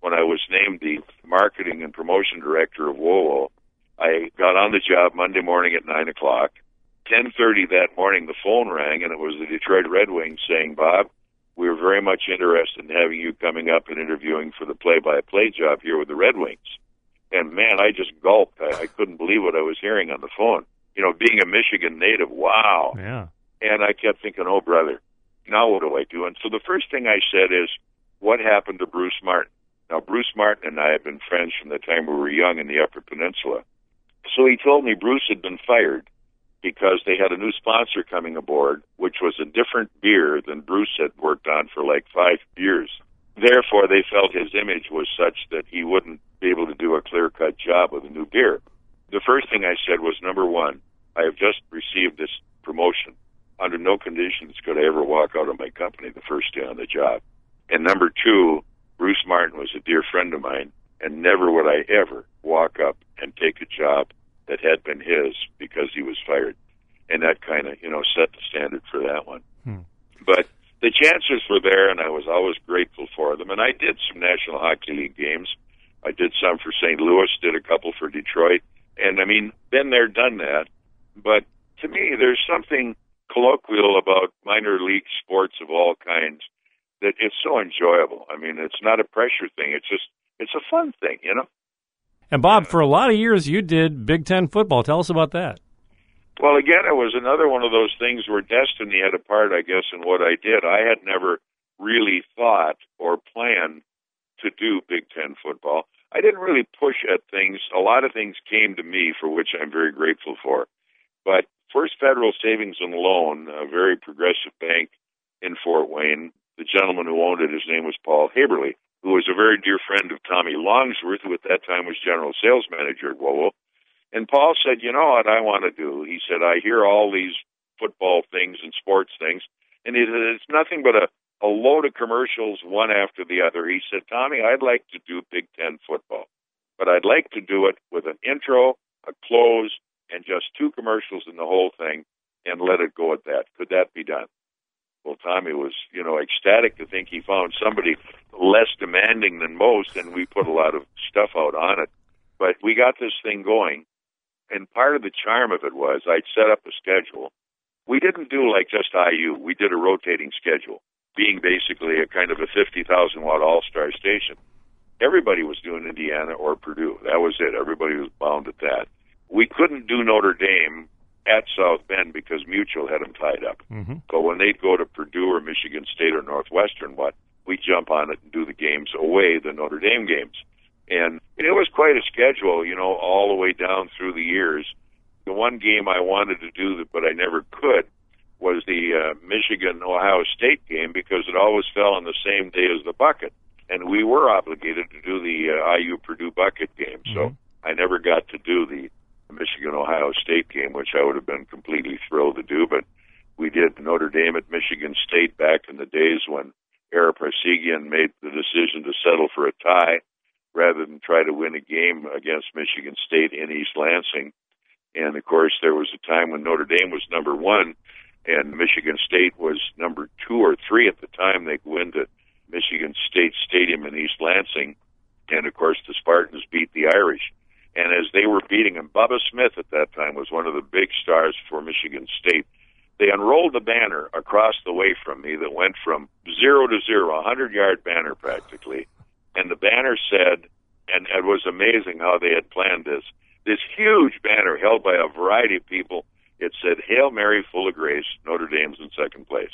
B: when I was named the marketing and promotion director of WoWo. I got on the job Monday morning at 9 o'clock. 10:30 that morning, the phone rang, and it was the Detroit Red Wings saying, Bob, we're very much interested in having you coming up and interviewing for the play-by-play job here with the Red Wings. And, man, I just gulped. I couldn't believe what I was hearing on the phone. You know, being a Michigan native, wow.
A: Yeah.
B: And I kept thinking, oh, brother, now what do I do? And so the first thing I said is, what happened to Bruce Martin? Now, Bruce Martin and I had been friends from the time we were young in the Upper Peninsula. So he told me Bruce had been fired because they had a new sponsor coming aboard, which was a different beer than Bruce had worked on for like 5 years. Therefore, they felt his image was such that he wouldn't be able to do a clear-cut job with a new beer. The first thing I said was, number one, I have just received this promotion. Under no conditions could I ever walk out of my company the first day on the job. And number two, Bruce Martin was a dear friend of mine, and never would I ever walk up and take a job that had been his because he was fired. And that kind of, set the standard for that one. But the chances were there, and I was always grateful for them. And I did some National Hockey League games. I did some for St. Louis, did a couple for Detroit. And, been there, done that. But to me, there's something colloquial about minor league sports of all kinds that it's so enjoyable. It's not a pressure thing. It's a fun thing,
A: And, Bob, for a lot of years, you did Big Ten football. Tell us about that.
B: Well, again, it was another one of those things where destiny had a part, I guess, in what I did. I had never really thought or planned to do Big Ten football. I didn't really push at things. A lot of things came to me, for which I'm very grateful for. But First Federal Savings and Loan, a very progressive bank in Fort Wayne, the gentleman who owned it, his name was Paul Haberly, who was a very dear friend of Tommy Longsworth, who at that time was general sales manager at WoWo. And Paul said, you know what I want to do? He said, I hear all these football things and sports things, and it's nothing but a load of commercials, one after the other. He said, Tommy, I'd like to do Big Ten football, but I'd like to do it with an intro, a close, and just 2 commercials in the whole thing, and let it go at that. Could that be done? Well, Tommy was, ecstatic to think he found somebody less demanding than most, and we put a lot of stuff out on it. But we got this thing going, and part of the charm of it was I'd set up a schedule. We didn't do like just IU. We did a rotating schedule, being basically a kind of a 50,000-watt all-star station. Everybody was doing Indiana or Purdue. That was it. Everybody was bound at that. We couldn't do Notre Dame at South Bend because Mutual had them tied up. Mm-hmm. But when they'd go to Purdue or Michigan State or Northwestern, we'd jump on it and do the games away, the Notre Dame games. And it was quite a schedule, all the way down through the years. The one game I wanted to do, but I never could, was the Michigan-Ohio State game because it always fell on the same day as the bucket. And we were obligated to do the IU-Purdue bucket game. Mm-hmm. So I never got to do the Michigan-Ohio State game, which I would have been completely thrilled to do. But we did Notre Dame at Michigan State back in the days when Ara Parseghian made the decision to settle for a tie rather than try to win a game against Michigan State in East Lansing. And, of course, there was a time when Notre Dame was number 1 and Michigan State was number 2 or 3 at the time. They go into Michigan State Stadium in East Lansing. And, of course, the Spartans beat the Irish. And as they were beating him, Bubba Smith at that time was one of the big stars for Michigan State. They unrolled the banner across the way from me that went from 0 to 0, a 100-yard banner practically. And the banner said, and it was amazing how they had planned this huge banner held by a variety of people. It said, Hail Mary, full of grace, Notre Dame's in second place.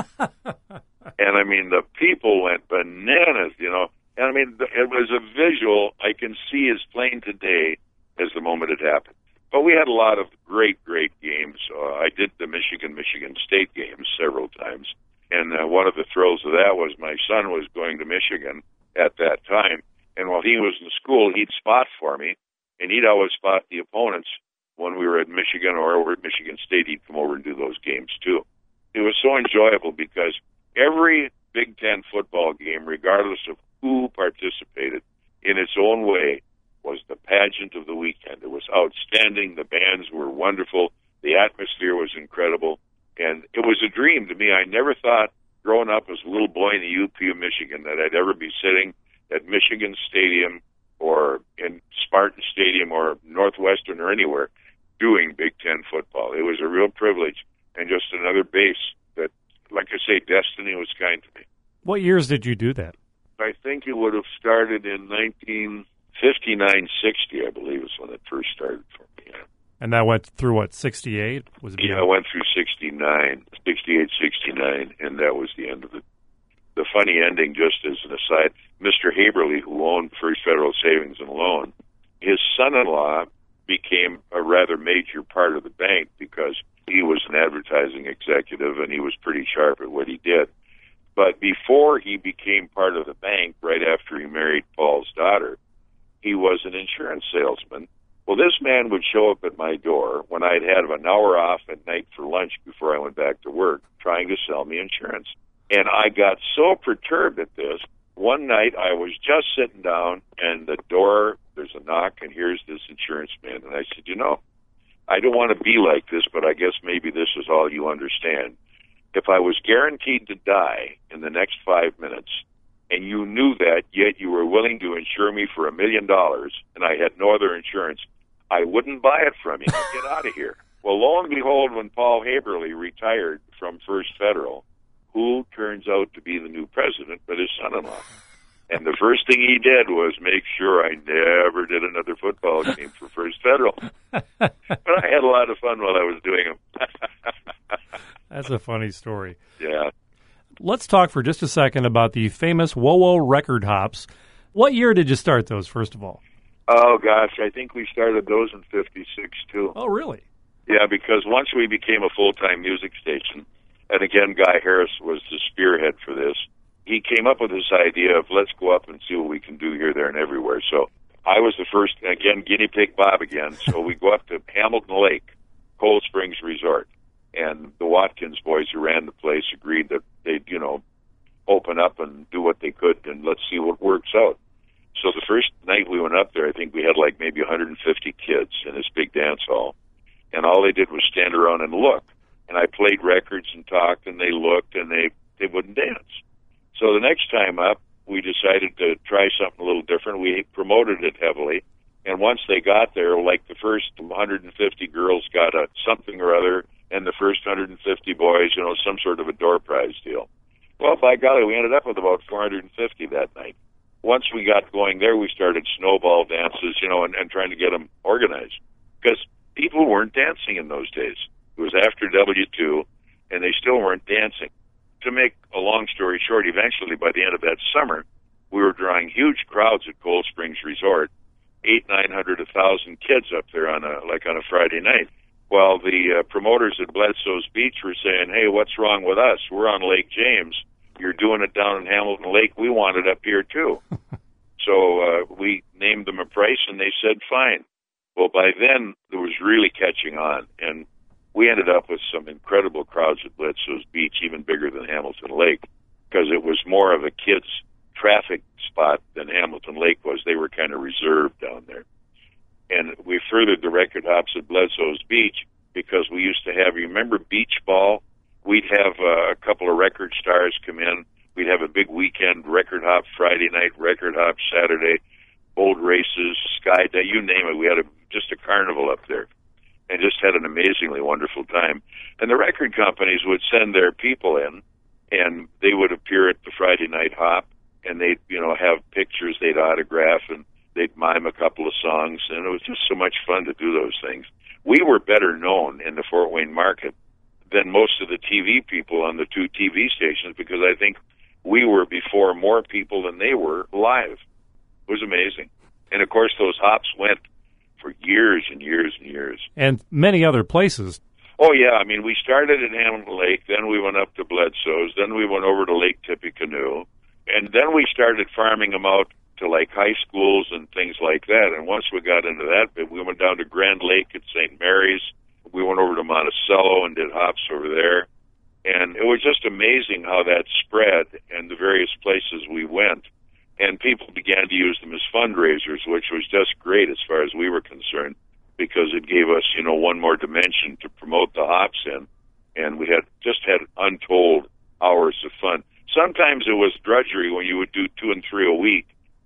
B: And, the people went bananas, And, it was a visual I can see as plain today as the moment it happened. But we had a lot of great games. I did the Michigan State games several times. And one of the thrills of that was my son was going to Michigan at that time. And while he was in school, he'd spot for me. And he'd always spot the opponents when we were at Michigan or over at Michigan State. He'd come over and do those games, too. It was so enjoyable because every Big Ten football game, regardless of who participated, in its own way, was the pageant of the weekend. It was outstanding. The bands were wonderful. The atmosphere was incredible. And it was a dream to me. I never thought, growing up as a little boy in the UP of Michigan, that I'd ever be sitting at Michigan Stadium or in Spartan Stadium or Northwestern or anywhere doing Big Ten football. It was a real privilege and just another base that, like I say, destiny was kind to me.
A: What years did you do that?
B: I think it would have started in 1959-60, I believe, is when it first started for me. Yeah.
A: And that went through, what, 68?
B: Yeah, I went through 68, 69, and that was the end of it. The funny ending, just as an aside, Mr. Haberly, who owned First Federal Savings and Loan, his son-in-law became a rather major part of the bank because he was an advertising executive and he was pretty sharp at what he did. But before he became part of the bank, right after he married Paul's daughter, he was an insurance salesman. Well, this man would show up at my door when I'd had an hour off at night for lunch before I went back to work, trying to sell me insurance. And I got so perturbed at this, one night I was just sitting down, and the door, there's a knock, and here's this insurance man. And I said, I don't want to be like this, but I guess maybe this is all you understand. If I was guaranteed to die in the next 5 minutes, and you knew that, yet you were willing to insure me for $1 million, and I had no other insurance, I wouldn't buy it from you. I'd get out of here. Well, lo and behold, when Paul Haberly retired from First Federal, who turns out to be the new president but his son-in-law? And the first thing he did was make sure I never did another football game for First Federal. But I had a lot of fun while I was doing them.
A: That's a funny story.
B: Yeah.
A: Let's talk for just a second about the famous Whoa record hops. What year did you start those, first of all?
B: Oh, gosh, I think we started those in 56, too.
A: Oh, really?
B: Yeah, because once we became a full-time music station, and again, Guy Harris was the spearhead for this, he came up with this idea of let's go up and see what we can do here, there, and everywhere. So I was the first, again, guinea pig Bob again. So we go up to Hamilton Lake, Cold Springs Resort. And the Watkins boys who ran the place agreed that they'd, open up and do what they could, and let's see what works out. So the first night we went up there, I think we had like maybe 150 kids in this big dance hall. And all they did was stand around and look. And I played records and talked, and they looked, and they wouldn't dance. So the next time up, we decided to try something a little different. We promoted it heavily. And once they got there, like the first 150 girls got a something or other, and the first 150 boys, some sort of a door prize deal. Well, by golly, we ended up with about 450 that night. Once we got going there, we started snowball dances, and trying to get them organized. Because people weren't dancing in those days. It was after W2, and they still weren't dancing. To make a long story short, eventually, by the end of that summer, we were drawing huge crowds at Cold Springs Resort, 800, 900, 1,000 kids up there on a Friday night. Well, the promoters at Bledsoe's Beach were saying, hey, what's wrong with us? We're on Lake James. You're doing it down in Hamilton Lake. We want it up here, too. So we named them a price, and they said, fine. Well, by then, it was really catching on, and we ended up with some incredible crowds at Bledsoe's Beach, even bigger than Hamilton Lake, because it was more of a kids' traffic spot than Hamilton Lake was. They were kind of reserved down there. And we furthered the record hops at Bledsoe's Beach because we used to have, you remember Beach Ball? We'd have a couple of record stars come in. We'd have a big weekend record hop Friday night, record hop Saturday, boat races, sky day, you name it. We had just a carnival up there and just had an amazingly wonderful time. And the record companies would send their people in, and they would appear at the Friday night hop, and they'd, have pictures they'd autograph, and they'd mime a couple of songs, and it was just so much fun to do those things. We were better known in the Fort Wayne market than most of the TV people on the two TV stations because I think we were before more people than they were live. It was amazing. And, of course, those hops went for years and years and years.
A: And many other places.
B: Oh, yeah. I mean, we started at Hamilton Lake, then we went up to Bledsoe's, then we went over to Lake Tippecanoe, and then we started farming them out to like high schools and things like that. And once we got into that, we went down to Grand Lake at St. Mary's. We went over to Monticello and did hops over there. And it was just amazing how that spread and the various places we went. And people began to use them as fundraisers, which was just great as far as we were concerned, because it gave us, one more dimension to promote the hops in. And we had untold hours of fun. Sometimes it was drudgery when you would do 2 and 3 a week,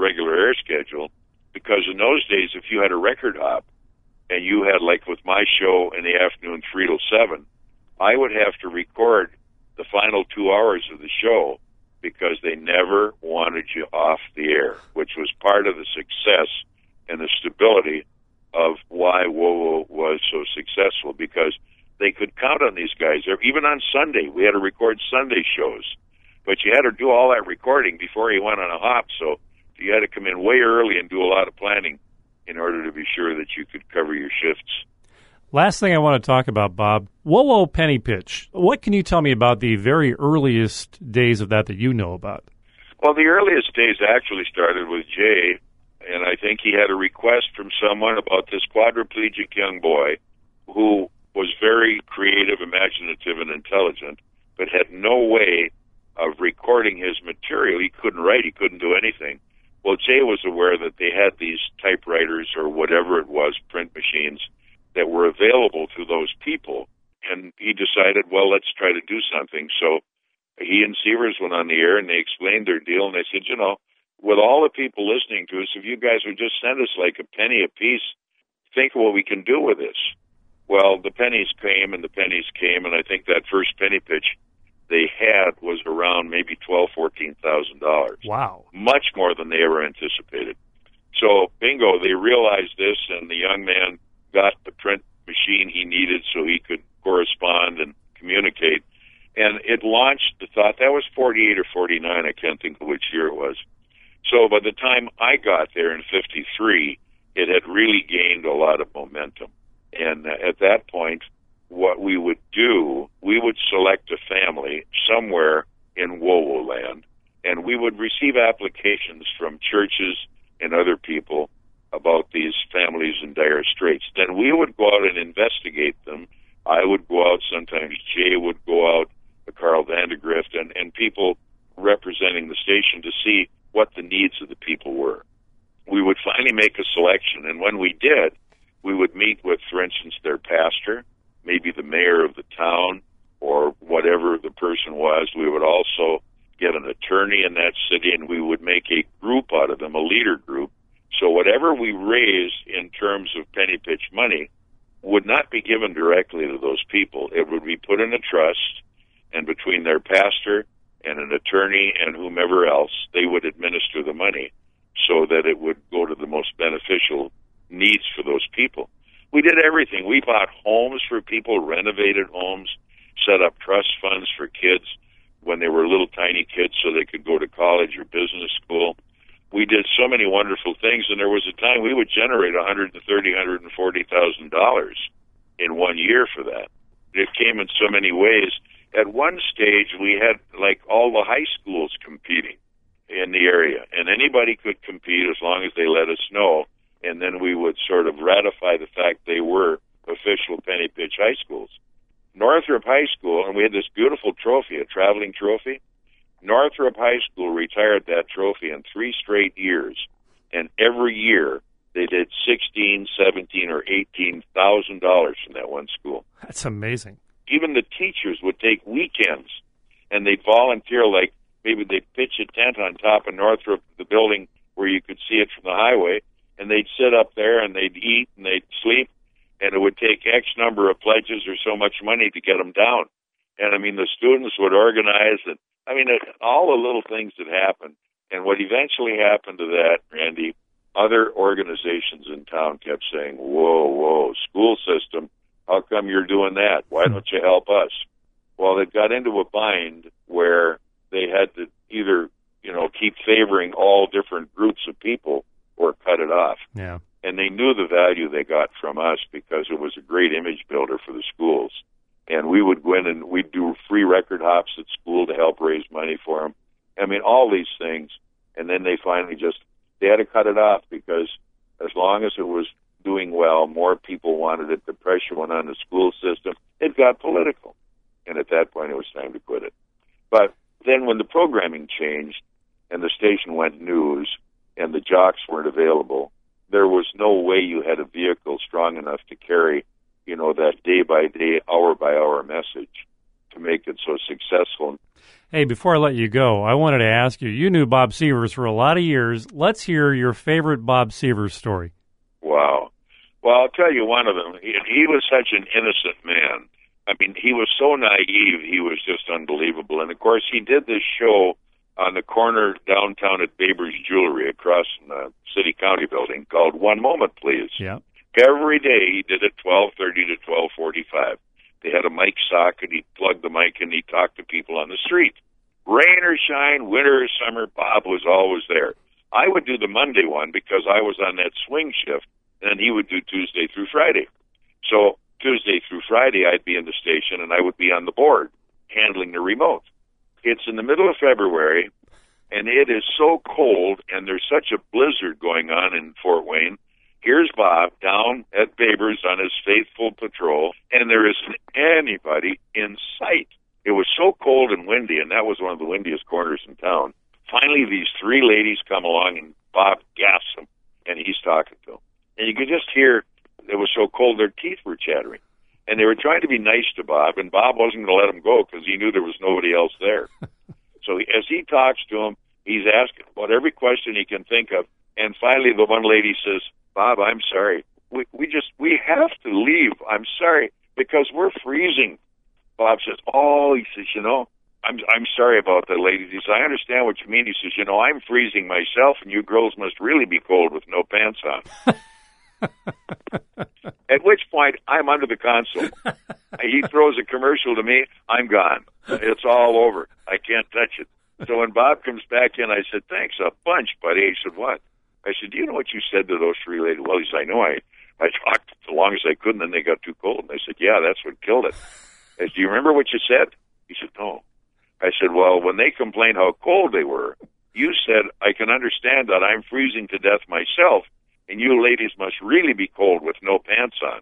B: regular air schedule, because in those days, if you had a record hop, and you had, like with my show in the afternoon, 3 till 7, I would have to record the final 2 hours of the show because they never wanted you off the air, which was part of the success and the stability of why WOWO was so successful, because they could count on these guys. Even on Sunday, we had to record Sunday shows, but you had to do all that recording before you went on a hop, so you had to come in way early and do a lot of planning in order to be sure that you could cover your shifts.
A: Last thing I want to talk about, Bob, WOWO penny pitch. What can you tell me about the very earliest days of that you know about?
B: Well, the earliest days actually started with Jay, and I think he had a request from someone about this quadriplegic young boy who was very creative, imaginative, and intelligent, but had no way of recording his material. He couldn't write. He couldn't do anything. Well, Jay was aware that they had these typewriters or whatever it was, print machines, that were available to those people. And he decided, well, let's try to do something. So he and Sievers went on the air, and they explained their deal. And they said, you know, with all the people listening to us, if you guys would just send us like a penny apiece, think of what we can do with this. Well, the pennies came, and I think that first penny pitch they had was around maybe $12,000-$14,000.
A: Wow.
B: Much more than they ever anticipated. So, bingo, they realized this, and the young man got the print machine he needed so he could correspond and communicate. And it launched the thought. That was 48 or 49. I can't think of which year it was. So by the time I got there in 53, it had really gained a lot of momentum. And at that point, what we would do, we would select a family somewhere in WOWO land, and we would receive applications from churches and other people about these families in dire straits. Then we would go out and investigate them. I would go out, sometimes Jay would go out, Carl Vandegrift, and people representing the station to see what the needs of the people were. We would finally make a selection, and when we did, we would meet with, for instance, their pastor, maybe the mayor of the town, or whatever the person was. We would also get an attorney in that city, and we would make a group out of them, a leader group. So whatever we raised in terms of penny pitch money would not be given directly to those people. It would be put in a trust, and between their pastor and an attorney and whomever else, they would administer the money so that it would go to the most beneficial needs for those people. We did everything. We bought homes for people, renovated homes, set up trust funds for kids when they were little tiny kids so they could go to college or business school. We did so many wonderful things, and there was a time we would generate $130,000, $140,000 in 1 year for that. It came in so many ways. At one stage, we had like all the high schools competing in the area, and anybody could compete as long as they let us know, and then we would sort of ratify the fact they were official penny pitch high schools. Northrop High School, and we had this beautiful trophy, a traveling trophy. Northrop High School retired that trophy in 3 straight years, and every year they did $16,000, $17,000, or $18,000 from that one school.
A: That's amazing.
B: Even the teachers would take weekends, and they'd volunteer, like maybe they'd pitch a tent on top of Northrop, the building where you could see it from the highway, and they'd sit up there and they'd eat and they'd sleep, and it would take X number of pledges or so much money to get them down. And I mean, the students would organize it. I mean, all the little things that happened. And what eventually happened to that, Randy, other organizations in town kept saying, whoa, school system, how come you're doing that? Why don't you help us? Well, it got into a bind where they had to either, keep favoring all different groups of people or cut it off.
A: Yeah.
B: And they knew the value they got from us because it was a great image builder for the schools. And we would go in and we'd do free record hops at school to help raise money for them. I mean, all these things. And then they finally they had to cut it off because as long as it was doing well, more people wanted it. The pressure went on the school system. It got political. And at that point, it was time to quit it. But then when the programming changed and the station went news and the jocks weren't available, there was no way you had a vehicle strong enough to carry, that day-by-day, hour-by-hour message to make it so successful.
A: Hey, before I let you go, I wanted to ask you, you knew Bob Sievers for a lot of years. Let's hear your favorite Bob Sievers story.
B: Wow. Well, I'll tell you one of them. He was such an innocent man. I mean, he was so naive, he was just unbelievable. And, of course, he did this show on the corner downtown at Baber's Jewelry across from the city-county building called One Moment, Please.
A: Yeah.
B: Every day he did it 12:30 to 12:45. They had a mic socket. He'd plug the mic and he'd talk to people on the street. Rain or shine, winter or summer, Bob was always there. I would do the Monday one because I was on that swing shift, and he would do Tuesday through Friday. So Tuesday through Friday, I'd be in the station, and I would be on the board handling the remote. It's in the middle of February, and it is so cold, and there's such a blizzard going on in Fort Wayne. Here's Bob down at Baber's on his faithful patrol, and there isn't anybody in sight. It was so cold and windy, and that was one of the windiest corners in town. Finally, these three ladies come along, and Bob gasps them, and he's talking to them. And you could just hear, it was so cold, their teeth were chattering. And they were trying to be nice to Bob, and Bob wasn't going to let them go because he knew there was nobody else there. So as he talks to them, he's asking about every question he can think of. And finally, the one lady says, Bob, I'm sorry. We have to leave. I'm sorry, because we're freezing. Bob says, he says, I'm sorry about that, lady. He says, I understand what you mean. He says, I'm freezing myself, and you girls must really be cold with no pants on. At which point, I'm under the console. He throws a commercial to me. I'm gone. It's all over. I can't touch it. So when Bob comes back in, I said, thanks a bunch, buddy. He said, what? I said, do you know what you said to those three ladies? Well, he said, I know. I talked as long as I could, and then they got too cold. And I said, yeah, that's what killed it. I said, do you remember what you said? He said, no. I said, well, when they complained how cold they were, you said, I can understand that I'm freezing to death myself, and you ladies must really be cold with no pants on.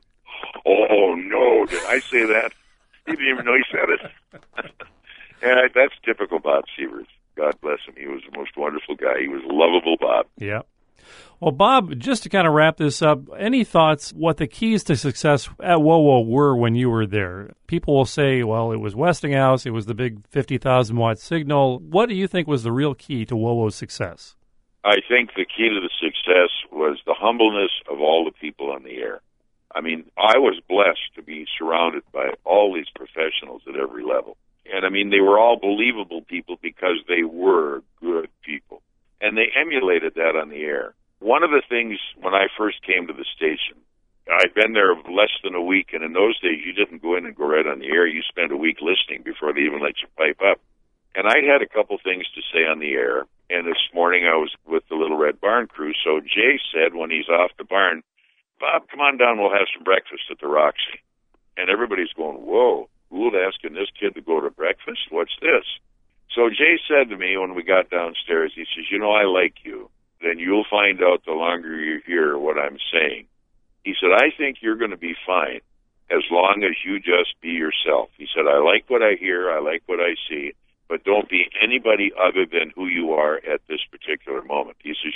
B: Oh, no, did I say that? He didn't even know he said it. And that's typical Bob Sievers. God bless him. He was the most wonderful guy. He was lovable, Bob.
A: Yeah. Well, Bob, just to kind of wrap this up, any thoughts what the keys to success at WOWO were when you were there? People will say, well, it was Westinghouse, it was the big 50,000-watt signal. What do you think was the real key to WOWO's success?
B: I think the key to the success was the humbleness of all the people on the air. I mean, I was blessed to be surrounded by all these professionals at every level. And, I mean, they were all believable people because they were good people. And they emulated that on the air. One of the things when I first came to the station, I'd been there less than a week, and in those days you didn't go in and go right on the air. You spent a week listening before they even let you pipe up. And I had a couple things to say on the air, and this morning I was with the Little Red Barn crew, so Jay said when he's off the barn, Bob, come on down, we'll have some breakfast at the Roxy. And everybody's going, whoa, who's asking this kid to go to breakfast? What's this? So Jay said to me when we got downstairs, he says, I like you. Then you'll find out the longer you hear what I'm saying. He said, I think you're going to be fine as long as you just be yourself. He said, I like what I hear, I like what I see, but don't be anybody other than who you are at this particular moment. He says,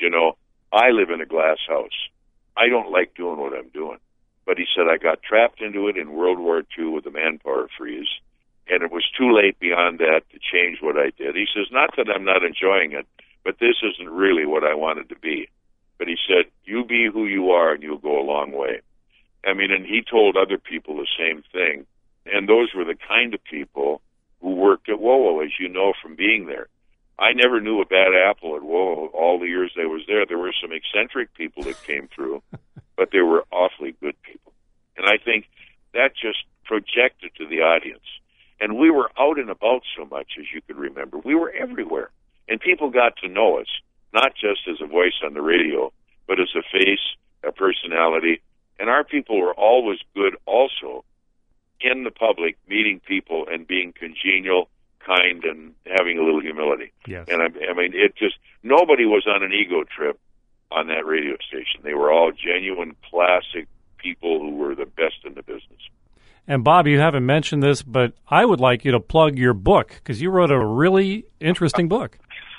B: I live in a glass house. I don't like doing what I'm doing. But he said, I got trapped into it in World War II with the manpower freeze, and it was too late beyond that to change what I did. He says, not that I'm not enjoying it, but this isn't really what I wanted to be. But he said, you be who you are and you'll go a long way. I mean, and he told other people the same thing. And those were the kind of people who worked at WOWO, as you know from being there. I never knew a bad apple at WOWO all the years I was there. There were some eccentric people that came through, but they were awfully good people. And I think that just projected to the audience. And we were out and about so much, as you could remember. We were everywhere. And people got to know us, not just as a voice on the radio, but as a face, a personality. And our people were always good also in the public, meeting people and being congenial, kind, and having a little humility.
A: Yes.
B: And I mean, it just, nobody was on an ego trip on that radio station. They were all genuine, classic people who were the best in the business.
A: And, Bob, you haven't mentioned this, but I would like you to plug your book, because you wrote a really interesting book.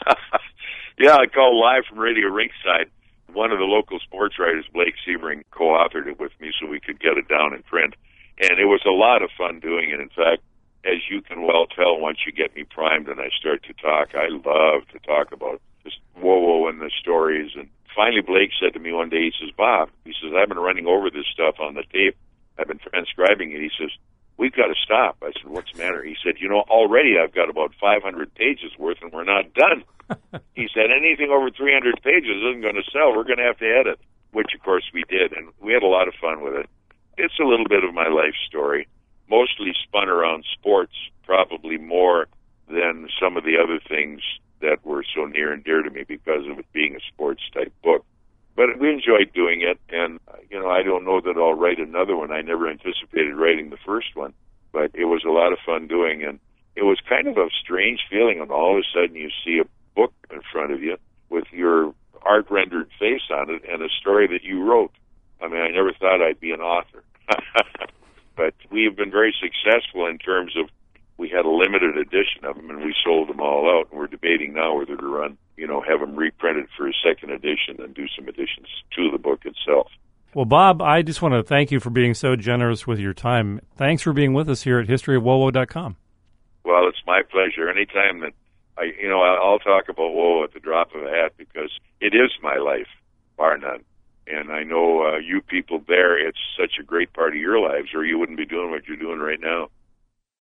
B: Yeah, I called Live from Radio Rinkside. One of the local sports writers, Blake Sebring, co-authored it with me so we could get it down in print. And it was a lot of fun doing it. In fact, as you can well tell once you get me primed and I start to talk, I love to talk about just WoWo and the stories. And finally Blake said to me one day, he says, Bob, he says, I've been running over this stuff on the tape. I've been transcribing it. He says, we've got to stop. I said, what's the matter? He said, already I've got about 500 pages worth and we're not done. He said, anything over 300 pages isn't going to sell. We're going to have to edit, which of course we did. And we had a lot of fun with it. It's a little bit of my life story, mostly spun around sports, probably more than some of the other things that were so near and dear to me because of it being a sports-type book. But we enjoyed doing it, and, I don't know that I'll write another one. I never anticipated writing the first one, but it was a lot of fun doing, and it was kind of a strange feeling when all of a sudden you see a book in front of you with your art-rendered face on it and a story that you wrote. I mean, I never thought I'd be an author. But we have been very successful in terms of we had a limited edition of them, and we sold them all out. And we're debating now whether to run, have them reprinted for a second edition and do some additions to the book itself.
A: Well, Bob, I just want to thank you for being so generous with your time. Thanks for being with us here at historyofwowo.com.
B: Well, it's my pleasure. Anytime that I'll talk about WoWo at the drop of a hat because it is my life, bar none. And I know you people there, it's such a great part of your lives, or you wouldn't be doing what you're doing right now.